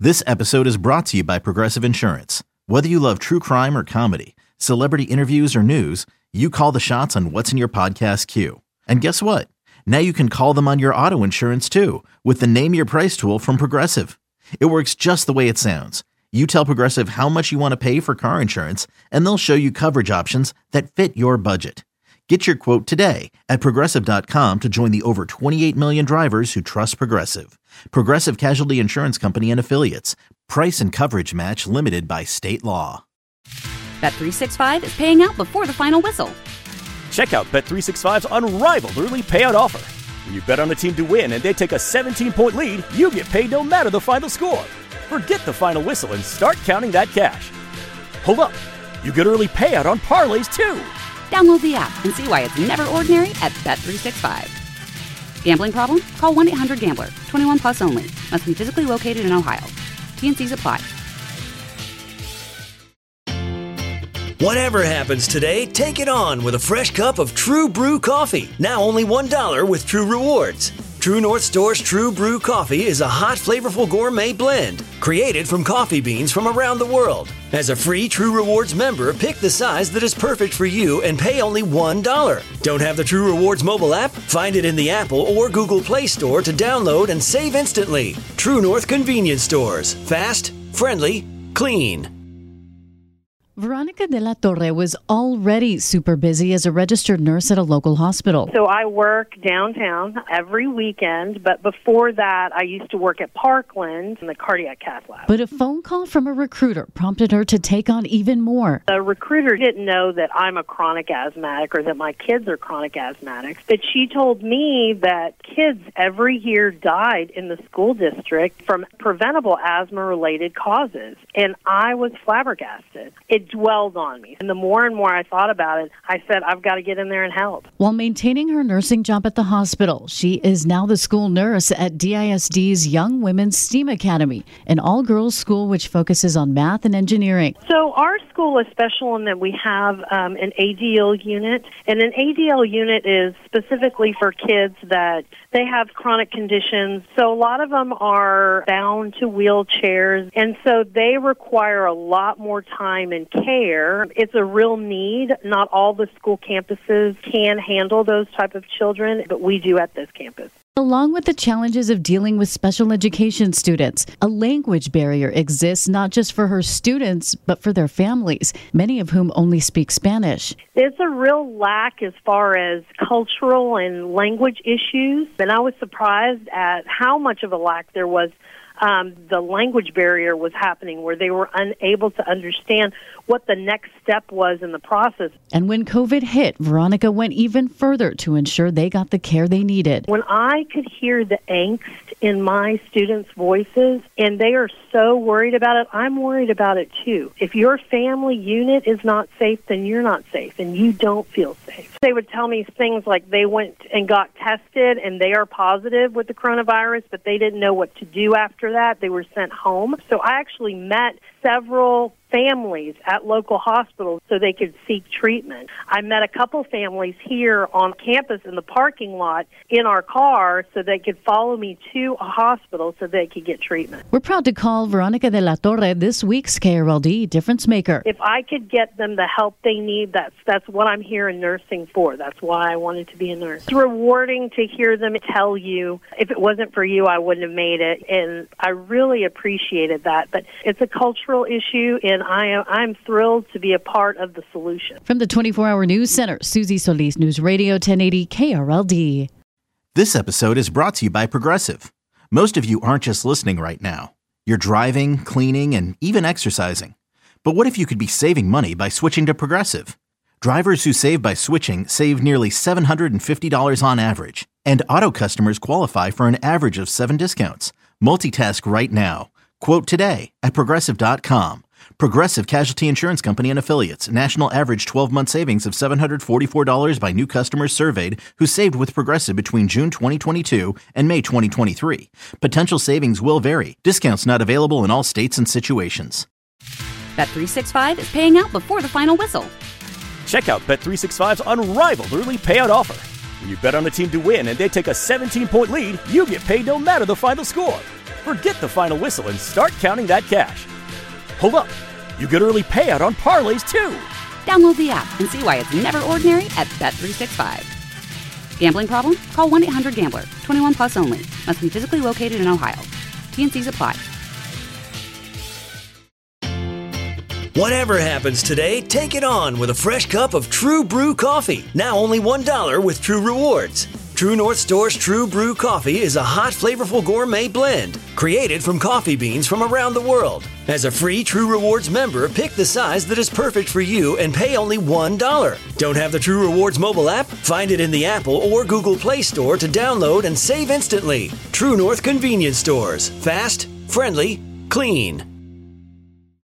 This episode is brought to you by Progressive Insurance. Whether you love true crime or comedy, celebrity interviews or news, you call the shots on what's in your podcast queue. And guess what? Now you can call them on your auto insurance too with the Name Your Price tool from Progressive. It works just the way it sounds. You tell Progressive how much you want to pay for car insurance, and they'll show you coverage options that fit your budget. Get your quote today at Progressive.com to join the over 28 million drivers who trust Progressive. Progressive Casualty Insurance Company and Affiliates. Price and coverage match limited by state law. Bet365 is paying out before the final whistle. Check out Bet365's unrivaled early payout offer. When you bet on a team to win and they take a 17-point lead, you get paid no matter the final score. Forget the final whistle and start counting that cash. Hold up. You get early payout on parlays too. Download the app and see why it's never ordinary at Bet365. Gambling problem? Call 1-800-GAMBLER. 21 plus only. Must be physically located in Ohio. T&Cs apply. Whatever happens today, take it on with a fresh cup of True Brew coffee. Now only $1 with True Rewards. True North Store's True Brew coffee is a hot, flavorful gourmet blend created from coffee beans from around the world. As a free True Rewards member, pick the size that is perfect for you and pay only $1. Don't have the True Rewards mobile app? Find it in the Apple or Google Play Store to download and save instantly. True North Convenience Stores. Fast, friendly, clean. Veronica de la Torre was already super busy as a registered nurse at a local hospital. So I work downtown every weekend, but before that, I used to work at Parkland in the cardiac cath lab. But a phone call from a recruiter prompted her to take on even more. The recruiter didn't know that I'm a chronic asthmatic or that my kids are chronic asthmatics, but she told me that kids every year died in the school district from preventable asthma-related causes, and I was flabbergasted. It dwelled on me. And the more and more I thought about it, I said, I've got to get in there and help. While maintaining her nursing job at the hospital, she is now the school nurse at DISD's Young Women's STEAM Academy, an all-girls school which focuses on math and engineering. So our school is special in that we have an ADL unit, and an ADL unit is specifically for kids that they have chronic conditions. So a lot of them are bound to wheelchairs, and so they require a lot more time and care. It's a real need. Not all the school campuses can handle those type of children, but we do at this campus. Along with the challenges of dealing with special education students, a language barrier exists not just for her students, but for their families, many of whom only speak Spanish. There's a real lack as far as cultural and language issues, and I was surprised at how much of a lack there was. The language barrier was happening where they were unable to understand what the next step was in the process. And when COVID hit, Veronica went even further to ensure they got the care they needed. When I could hear the angst in my students' voices, and they are so worried about it, I'm worried about it too. If your family unit is not safe, then you're not safe, and you don't feel safe. They would tell me things like they went and got tested, and they are positive with the coronavirus, but they didn't know what to do after that. They were sent home. So I actually met several families at local hospitals so they could seek treatment. I met a couple families here on campus in the parking lot in our car so they could follow me to a hospital so they could get treatment. We're proud to call Veronica de la Torre this week's KRLD Difference Maker. If I could get them the help they need, that's what I'm here in nursing for. That's why I wanted to be a nurse. It's rewarding to hear them tell you, if it wasn't for you, I wouldn't have made it. And I really appreciated that. But it's a cultural issue, and I'm thrilled to be a part of the solution. From the 24-Hour News Center, Susie Solis, News Radio 1080 KRLD. This episode is brought to you by Progressive. Most of you aren't just listening right now. You're driving, cleaning, and even exercising. But what if you could be saving money by switching to Progressive? Drivers who save by switching save nearly $750 on average. And auto customers qualify for an average of 7 discounts. Multitask right now. Quote today at Progressive.com. Progressive Casualty Insurance Company and Affiliates. National average 12-month savings of $744 by new customers surveyed who saved with Progressive between June 2022 and May 2023. Potential savings will vary. Discounts not available in all states and situations. Bet365 is paying out before the final whistle. Check out Bet365's unrivaled early payout offer. When you bet on a team to win and they take a 17-point lead, you get paid no matter the final score. Forget the final whistle and start counting that cash. Hold up. You get early payout on parlays, too. Download the app and see why it's never ordinary at Bet365. Gambling problem? Call 1-800-GAMBLER. 21 plus only. Must be physically located in Ohio. T&Cs apply. Whatever happens today, take it on with a fresh cup of True Brew coffee. Now only $1 with True Rewards. True North Store's True Brew coffee is a hot, flavorful gourmet blend created from coffee beans from around the world. As a free True Rewards member, pick the size that is perfect for you and pay only $1. Don't have the True Rewards mobile app? Find it in the Apple or Google Play Store to download and save instantly. True North Convenience Stores. Fast, friendly, clean.